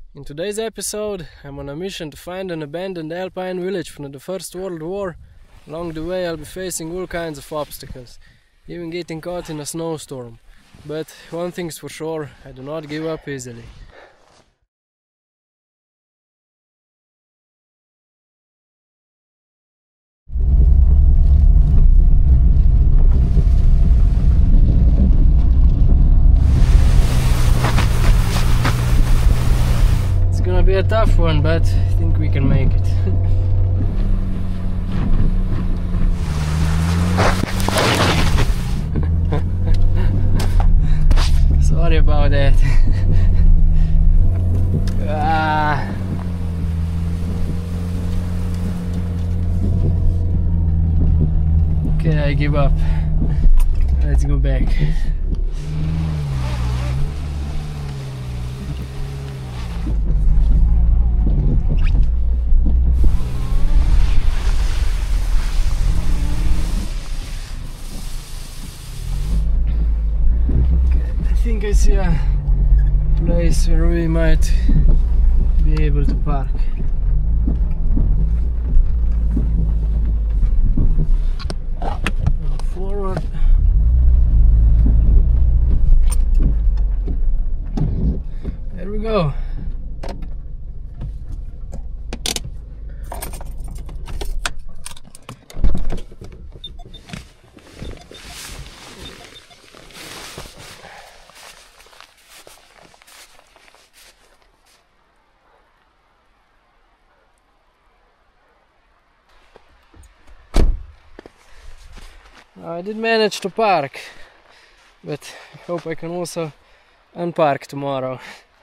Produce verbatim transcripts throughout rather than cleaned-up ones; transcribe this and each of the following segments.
In today's episode, I'm on a mission to find an abandoned alpine village from the First World War. Along the way, I'll be facing all kinds of obstacles, even getting caught in a snowstorm. But one thing's for sure, I do not give up easily. It's gonna be a tough one, but I think we can make it. Sorry about that. ah. Okay, I give up. Let's go back. I think I see a place where we might be able to park. Now forward. There we go. I did manage to park, but I hope I can also unpark tomorrow.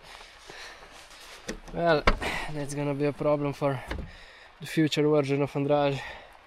Well, that's gonna be a problem for the future version of Andrade.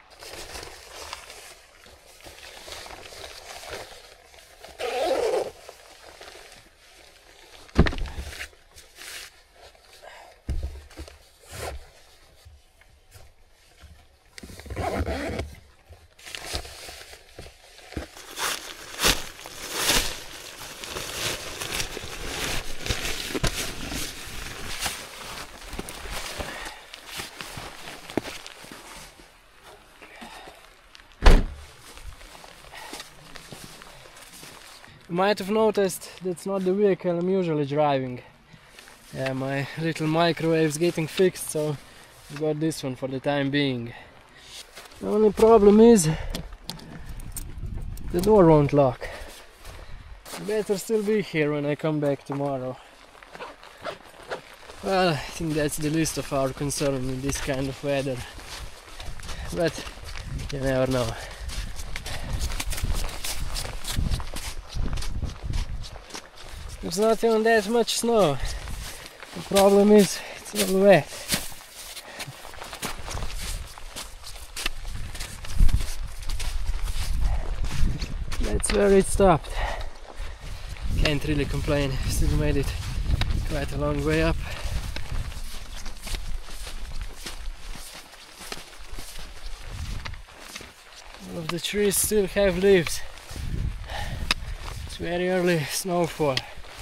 You might have noticed that's not the vehicle I'm usually driving. Yeah, my little microwave's getting fixed, so I've got this one for the time being. The only problem is the door won't lock. It better still be here when I come back tomorrow. Well, I think that's the least of our concern in this kind of weather. But you never know. There's not even that much snow. The problem is it's all wet. That's where it stopped. Can't really complain. Still made it quite a long way up. All of the trees still have leaves. It's very early snowfall.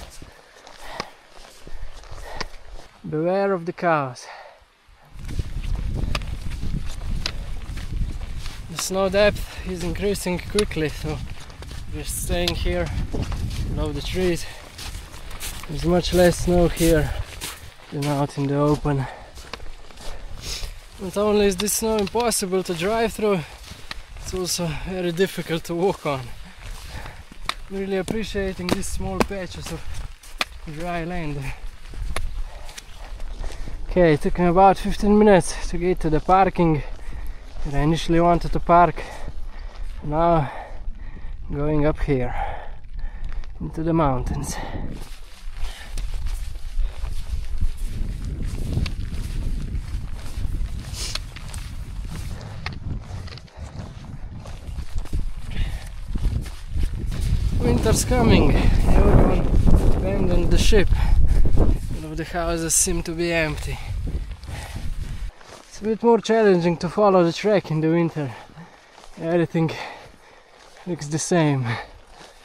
Beware of the cows. The snow depth is increasing quickly, so we're staying here below the trees. There's much less snow here than out in the open. Not only is this snow impossible to drive through, it's also very difficult to walk on. I'm really appreciating these small patches of dry land. Okay, it took me about fifteen minutes to get to the parking that I initially wanted to park. Now going up here into the mountains. Winter's coming. Everyone abandoned the ship. All of the houses seem to be empty. It's a bit more challenging to follow the track in the winter. Everything looks the same.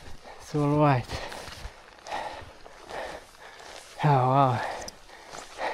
It's all white. Oh wow.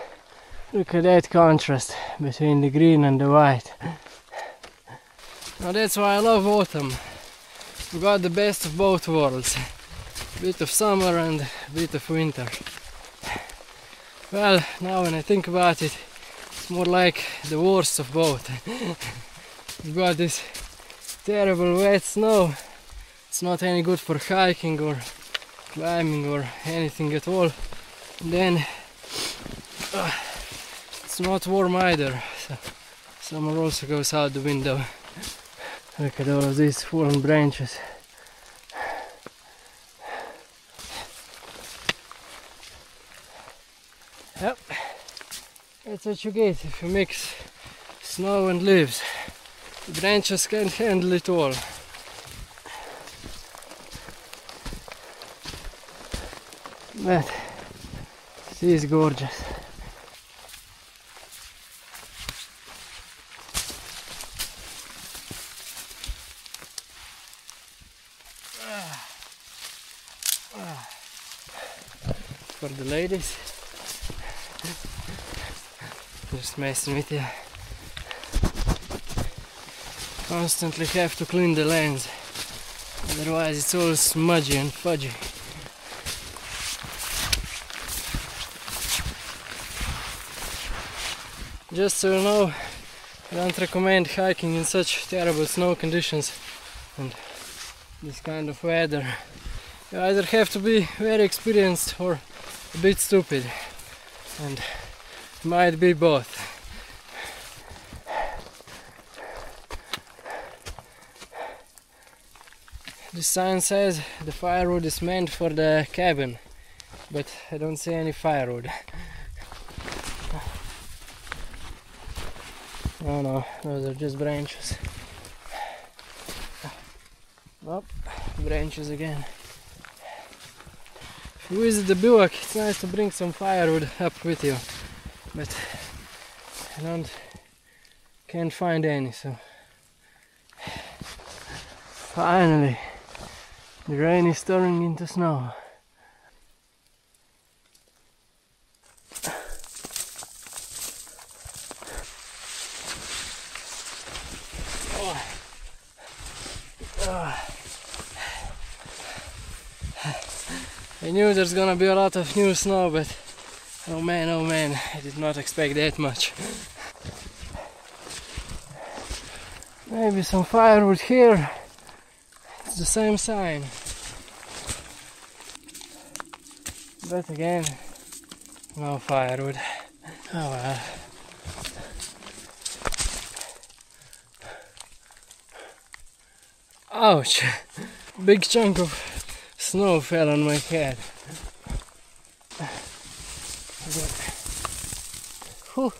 Look at that contrast between the green and the white. Now that's why I love autumn. We got the best of both worlds. A bit of summer and a bit of winter. Well, now when I think about it, it's more like the worst of both. We got this terrible wet snow. It's not any good for hiking or climbing or anything at all. And then uh, it's not warm either. So summer also goes out the window. Look at all of these fallen branches. Yep, that's what you get if you mix snow and leaves. The branches can't handle it all. But she is gorgeous. For the ladies, just messing with you. Constantly have to clean the lens, otherwise it's all smudgy and fudgy. Just so you know, I don't recommend hiking in such terrible snow conditions and this kind of weather. You either have to be very experienced or a bit stupid, and might be both. The sign says the firewood is meant for the cabin, but I don't see any firewood. Oh no, those are just branches. Oh, branches again. If you visit the bivouac, it's nice to bring some firewood up with you, but I don't, can't find any, so finally the rain is turning into snow. Oh. Oh. I knew there's gonna be a lot of new snow, but oh man, oh man, I did not expect that much. Maybe some firewood here. It's the same sign. But again, no firewood. Oh well. Ouch! Big chunk of snow fell on my head. Whew.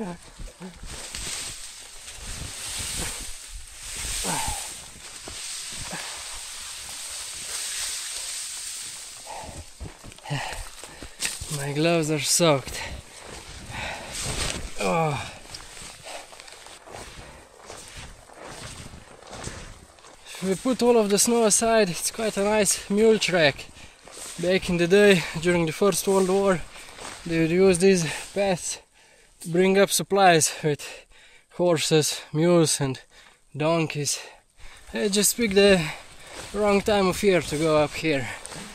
My gloves are soaked. Oh. If we put all of the snow aside, it's quite a nice mule track. Back in the day, during the First World War, they would use these paths to bring up supplies with horses, mules and donkeys. I just picked the wrong time of year to go up here.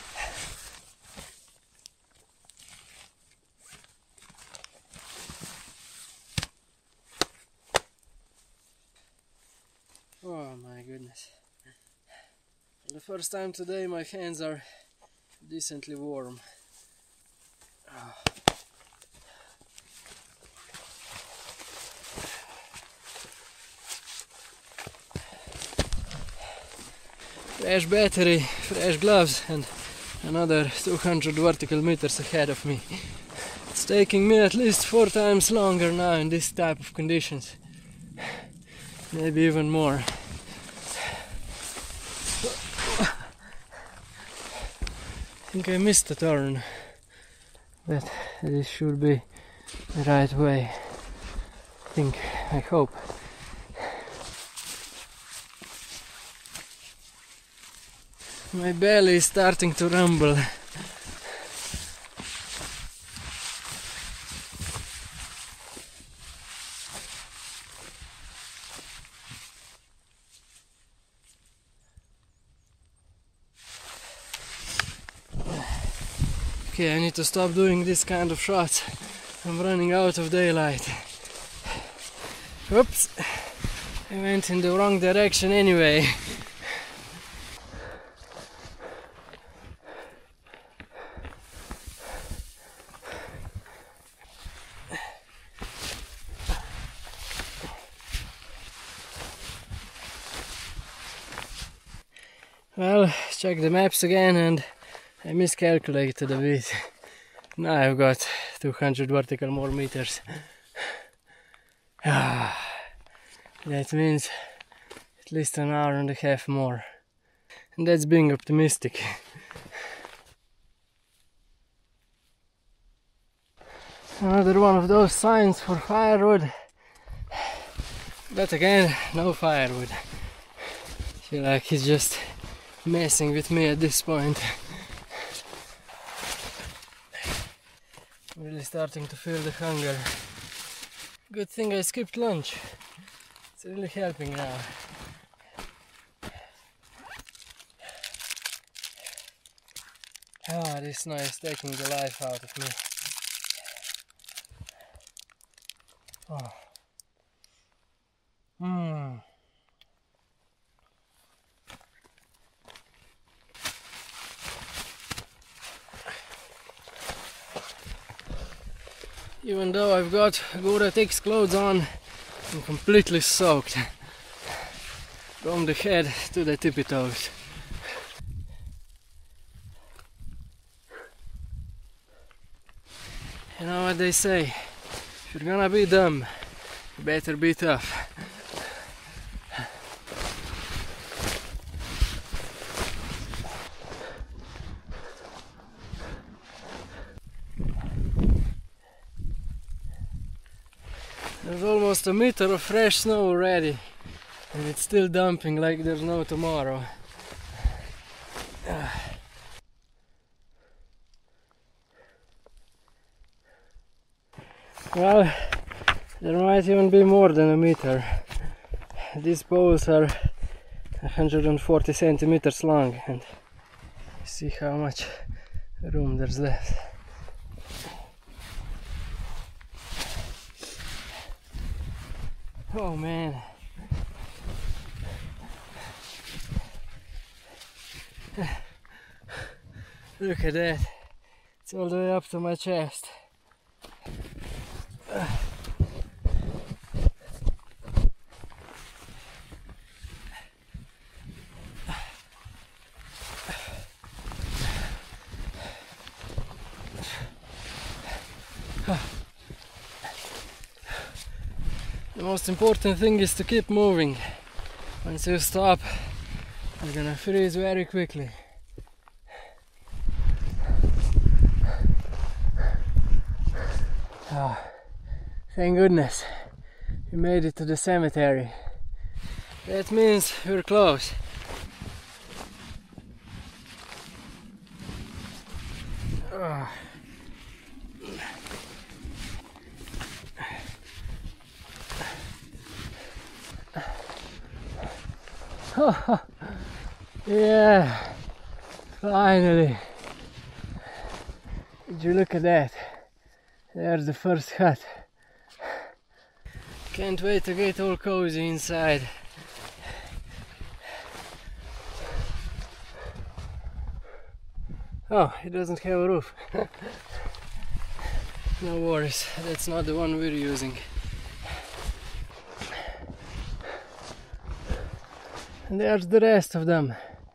Oh my goodness. For the first time today my hands are decently warm. Oh. Fresh battery, fresh gloves and another two hundred vertical meters ahead of me. It's taking me at least four times longer now in this type of conditions. Maybe even more. I think I missed a turn, but this should be the right way. I think, I hope. My belly is starting to rumble. Okay, I need to stop doing this kind of shots. I'm running out of daylight. Oops! I went in the wrong direction anyway. Well, check the maps again and I miscalculated a bit. Now I've got two hundred vertical more meters. That means at least an hour and a half more. And that's being optimistic. Another one of those signs for firewood. But again, no firewood. I feel like he's just messing with me at this point. I'm really starting to feel the hunger. Good thing I skipped lunch. It's really helping now. Ah, this snow is taking the life out of me. Oh. Mm. Even though I've got Gore-Tex clothes on, I'm completely soaked from the head to the tippy toes. You know what they say, if you're gonna be dumb, you better be tough. There's almost a meter of fresh snow already, and it's still dumping like there's no tomorrow. Well, there might even be more than a meter. These poles are one hundred forty centimeters long, and see how much room there's left. Oh man. Look at that. It's all the way up to my chest. The most important thing is to keep moving. Once you stop, you're gonna freeze very quickly. Oh, thank goodness we made it to the cemetery. That means we're close. Oh. Yeah, finally. Did you look at that? There's the first hut. Can't wait to get all cozy inside. Oh, it doesn't have a roof. No worries, that's not the one we're using. And there's the rest of them.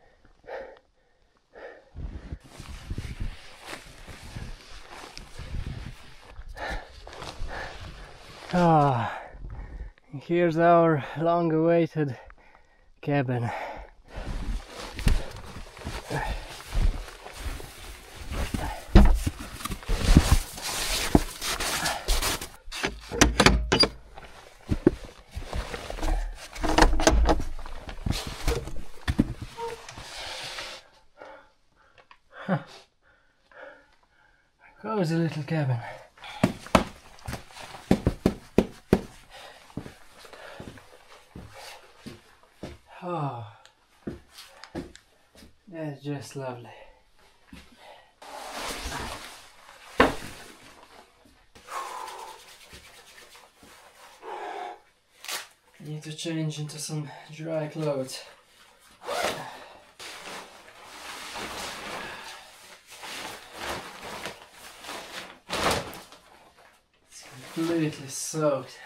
Ah, and here's our long-awaited cabin. Cozy little cabin. Oh, that's just lovely. Need to change into some dry clothes. It's completely soaked.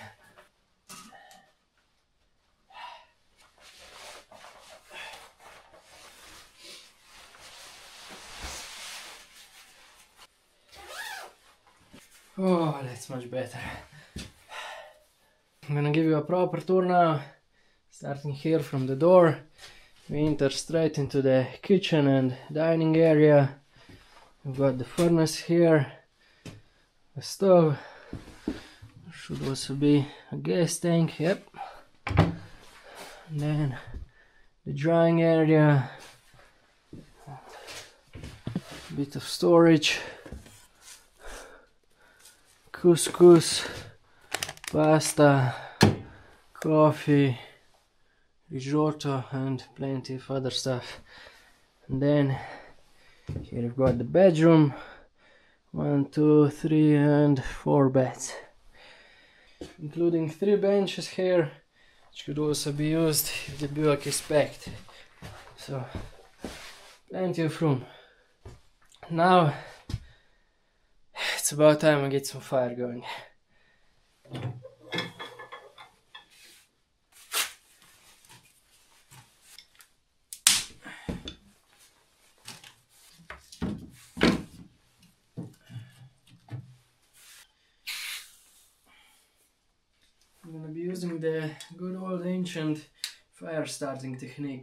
Oh, that's much better. I'm gonna give you a proper tour now. Starting here from the door, we enter straight into the kitchen and dining area. We've got the furnace here, the stove. Should also be a gas tank, yep. And then the drying area, a bit of storage, couscous, pasta, coffee, risotto and plenty of other stuff. And then here we've got the bedroom, one, two, three and four beds, including three benches here, which could also be used if the bivouac is packed. So plenty of room. Now it's about time I get some fire going. I'm gonna be using the good old ancient fire starting technique.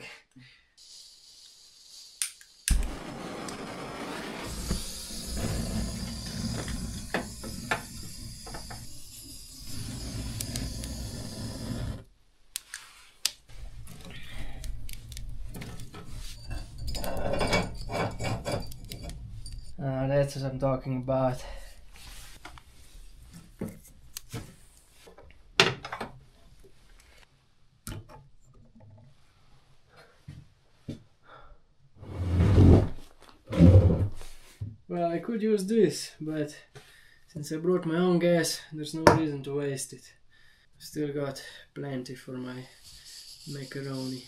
Uh, that's what I'm talking about. Well, I could use this, but since I brought my own gas, there's no reason to waste it. Still got plenty for my macaroni.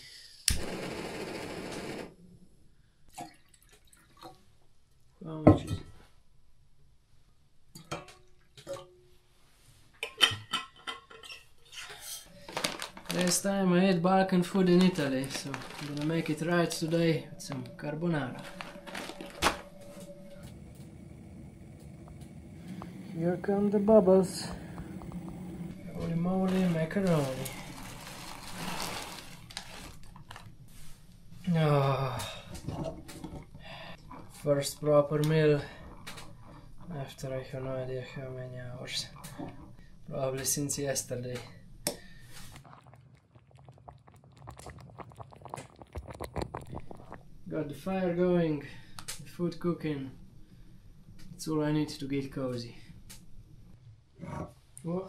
How much is it? Last time I ate Balkan food in Italy, so I'm gonna make it right today with some carbonara. Here come the bubbles. Holy moly, macaroni. Oh. First proper meal after I have no idea how many hours. Probably since yesterday. Got the fire going, the food cooking. That's all I need to get cozy. Oh.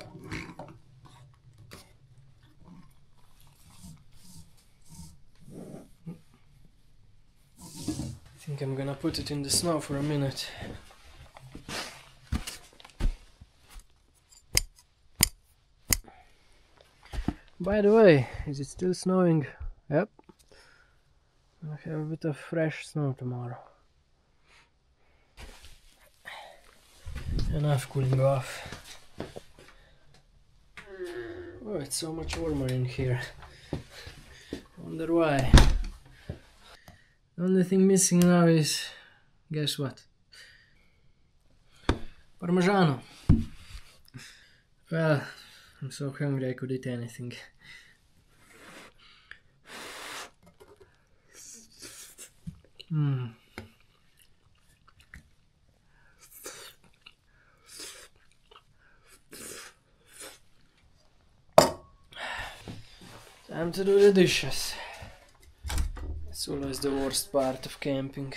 I think I'm gonna put it in the snow for a minute. By the way, is it still snowing? Yep. I have a bit of fresh snow tomorrow. Enough cooling off. Oh, it's so much warmer in here. Wonder why. The only thing missing now is, guess what? Parmigiano. Well, I'm so hungry I could eat anything. Mm. Time to do the dishes. It's always the worst part of camping.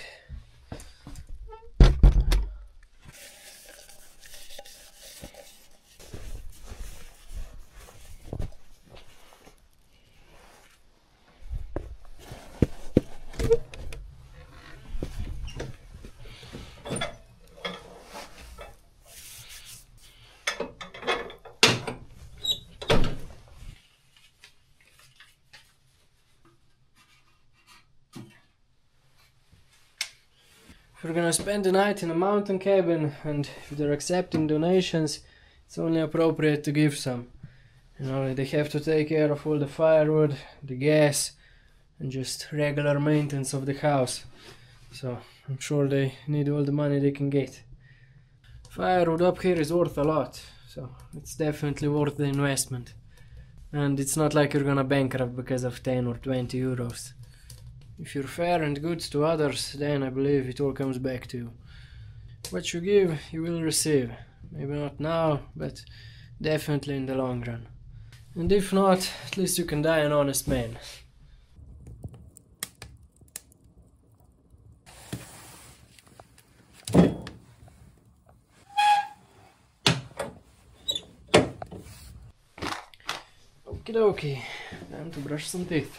you're gonna spend the night in a mountain cabin and if they're accepting donations, it's only appropriate to give some. You know, they have to take care of all the firewood, the gas, and just regular maintenance of the house. So I'm sure they need all the money they can get. Firewood up here is worth a lot, so it's definitely worth the investment. And it's not like you're gonna bankrupt because of ten or twenty euros. If you're fair and good to others, then I believe it all comes back to you. What you give, you will receive. Maybe not now, but definitely in the long run. And if not, at least you can die an honest man. Okie dokie, time to brush some teeth.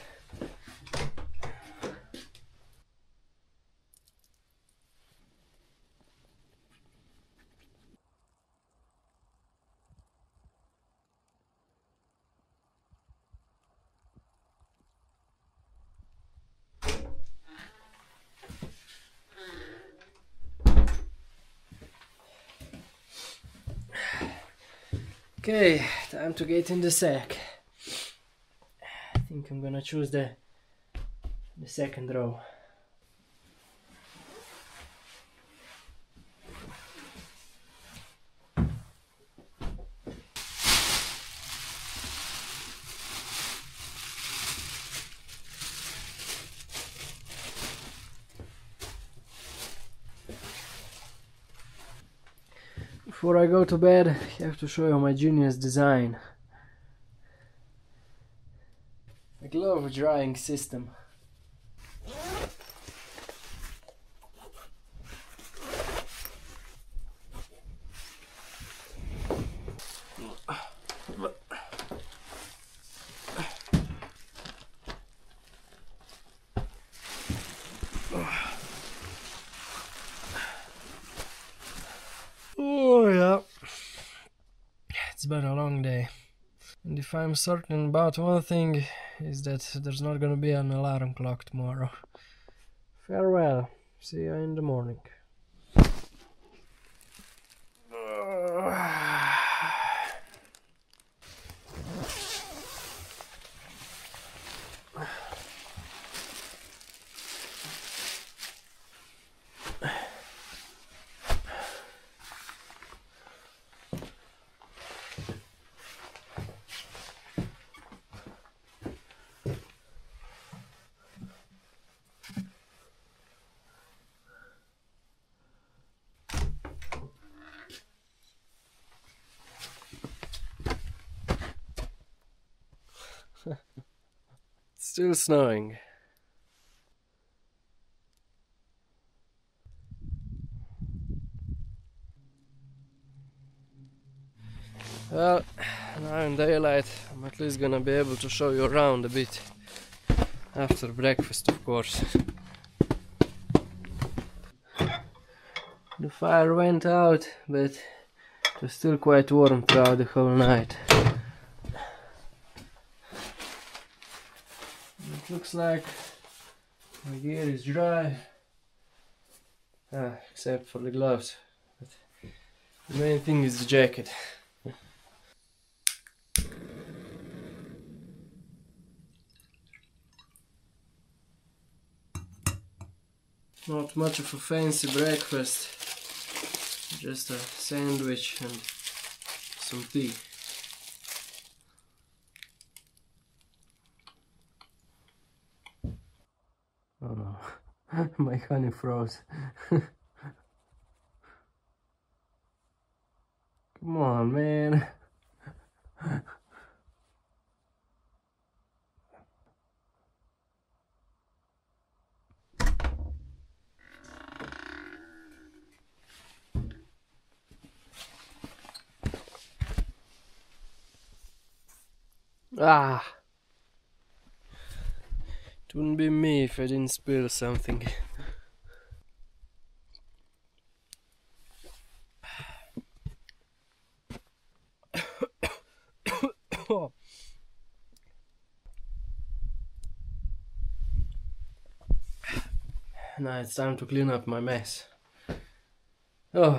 Okay, time to get in the sack. I think I'm gonna choose the the second row. Before I go to bed, I have to show you my genius design. A glove drying system. Oh yeah, it's been a long day. And if I'm certain about one thing, is that there's not gonna be an alarm clock tomorrow. Farewell, see you in the morning. It's still snowing. Well, now in daylight, I'm at least gonna be able to show you around a bit. After breakfast, of course. The fire went out, but it was still quite warm throughout the whole night. It looks like my gear is dry, ah, except for the gloves. But the main thing is the jacket. Not much of a fancy breakfast, just a sandwich and some tea. Oh no, my honey froze. Come on, man. Ah! It wouldn't be me if I didn't spill something. Now it's time to clean up my mess. Oh.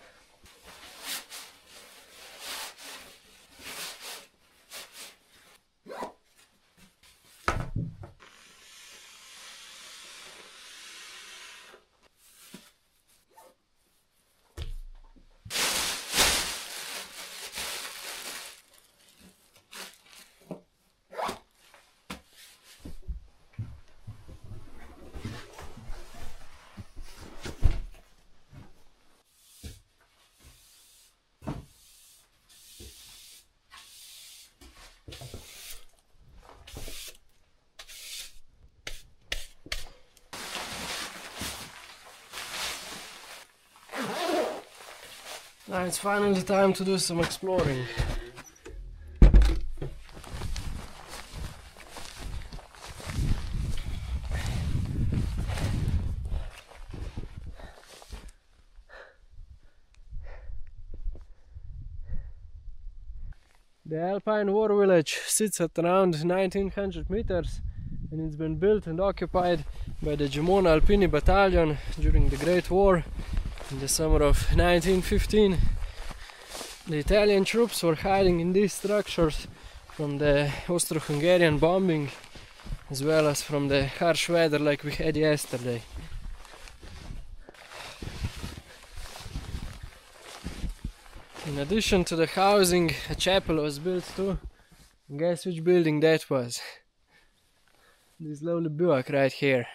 Now it's finally time to do some exploring. The Alpine War Village sits at around nineteen hundred meters, and it's been built and occupied by the Gemona Alpini Battalion during the Great War. In the summer of nineteen fifteen, the Italian troops were hiding in these structures from the Austro-Hungarian bombing, as well as from the harsh weather like we had yesterday. In addition to the housing, a chapel was built too. Guess which building that was? This lovely bivouac right here.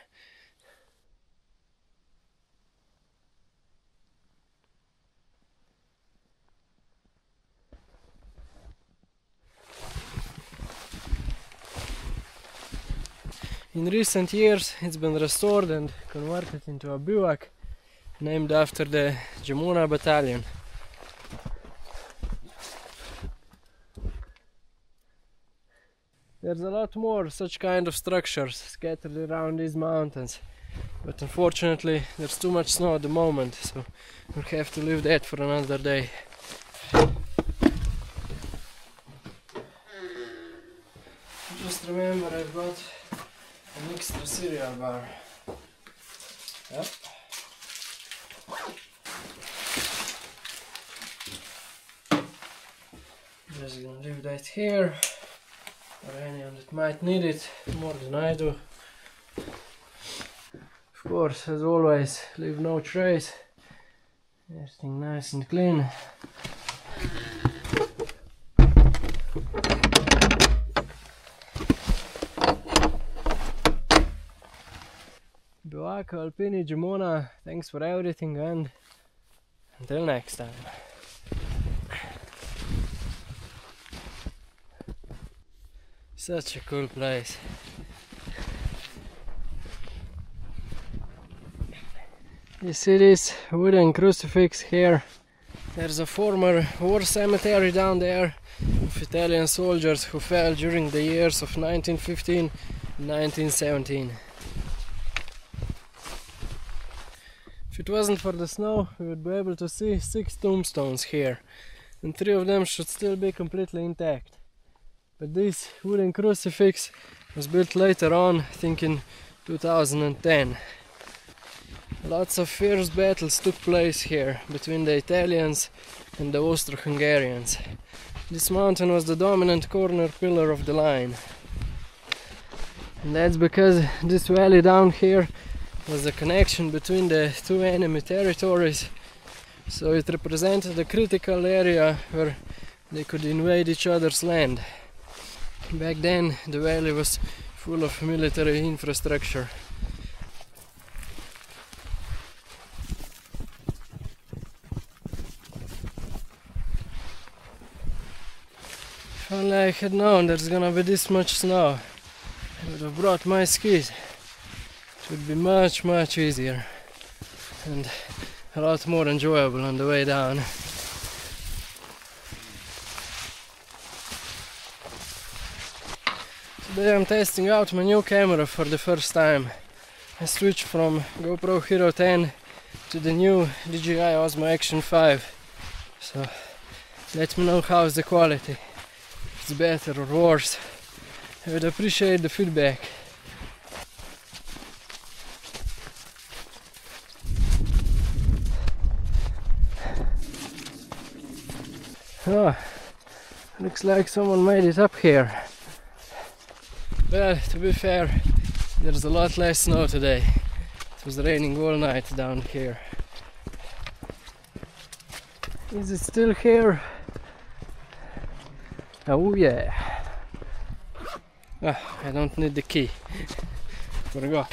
In recent years it's been restored and converted into a bivouac named after the Gemona Battalion. There's a lot more such kind of structures scattered around these mountains, but unfortunately there's too much snow at the moment, so we'll have to leave that for another day. Just remember, I've got an extra cereal bar. Yep. Just gonna leave that here for anyone that might need it more than I do. Of course, as always, leave no trace. Everything nice and clean. Bivouac Alpini Gemona, thanks for everything, and until next time. Such a cool place. You see this wooden crucifix here? There's a former war cemetery down there of Italian soldiers who fell during the years of nineteen fifteen and nineteen seventeen. If it wasn't for the snow, we would be able to see six tombstones here, and three of them should still be completely intact. But this wooden crucifix was built later on, I think in two thousand ten. Lots of fierce battles took place here between the Italians and the Austro-Hungarians. This mountain was the dominant corner pillar of the line. And that's because this valley down here was the connection between the two enemy territories, so it represented a critical area where they could invade each other's land. Back then the valley was full of military infrastructure. If only I had known there's gonna be this much snow, I would have brought my skis. It would be much much easier and a lot more enjoyable on the way down. Today I'm testing out my new camera for the first time. I switched from GoPro Hero ten to the new D J I Osmo Action five. So let me know how's the quality. If it's better or worse. I would appreciate the feedback. Looks like someone made it up here. Well, to be fair, there's a lot less snow today. It was raining all night down here. Is it still here? Oh yeah. Ah, I don't need the key. Forgot.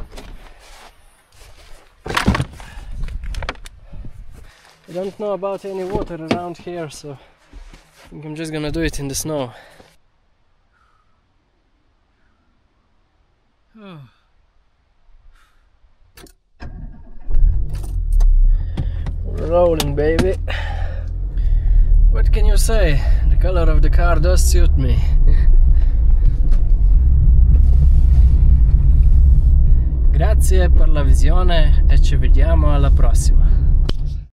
I don't know about any water around here, so I think I'm just gonna do it in the snow. Oh. Rolling, baby. What can you say? The color of the car does suit me. Grazie per la visione e ci vediamo alla prossima.